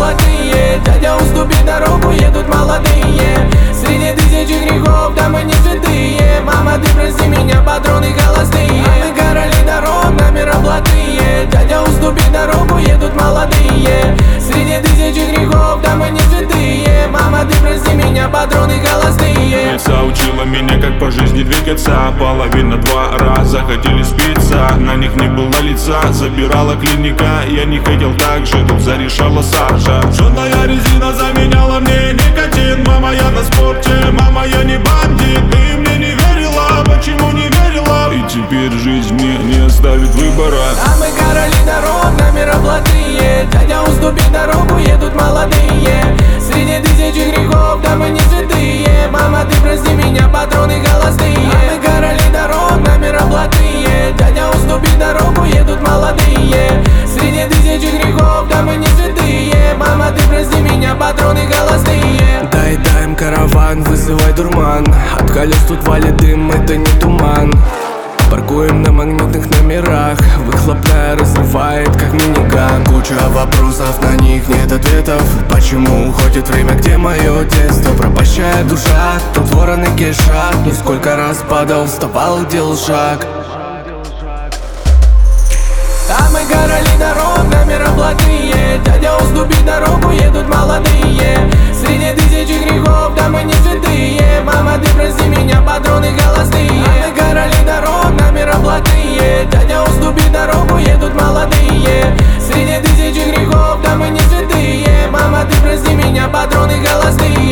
блатные. Дядя, уступи дорогу, едут молодые. Среди тысячи грехов, да мы не святые. Мама, ты прости меня, патроны холостые. А мы короли дорог, намера блатные. Дядя, уступи дорогу, едут молодые. Среди тысячи грехов, да мы не святые. Мама, ты прости меня, патроны холостые. Отца учила меня, как по жизни двигаться. Половина 2 раза хотели спиться, на них не было лица. Забирала клиника, я не хотел так же, тут зарешала Саша. Жжёная резина заменяла мне никотин. Мама, я на спорте, мама, я не бандит. Ты мне не верила, почему не верила? И теперь жизнь мне не оставит выбора. А мы короли дорог, намера блатные. Дядя, уступи дорогу, едут молодые. Среди тысячи грехов, да мы не святые. Мама, ты прости меня, патроны холостые. А мы короли дорог, намера блатные. Дядя, уступи дорогу, едут молодые. Среди тысячи грехов, да мы не святые. Мама, ты прости меня, патроны холостые. Дай им караван, вызывай дурман. От колес тут валит дым, это не туман. Паркуем на магнитных номерах. Выхлопная разрывает, как миниган. Куча вопросов, на них нет ответов. Почему уходит время, где мое детство? Пропащая душа, тут вороны кишат. Ну сколько раз падал, вставал, делал шаг. А мы короли дорог, намера блатные. Дядя, уступи дорогу, едут молодые. Среди тысячи грехов, да мы не святые. Мама, ты прости меня, патроны холостые. А мы короли дорог, намера блатные. Дядя, уступи дорогу, едут молодые. Среди тысячи грехов, да мы не святые. Мама, ты прости меня, патроны холостые.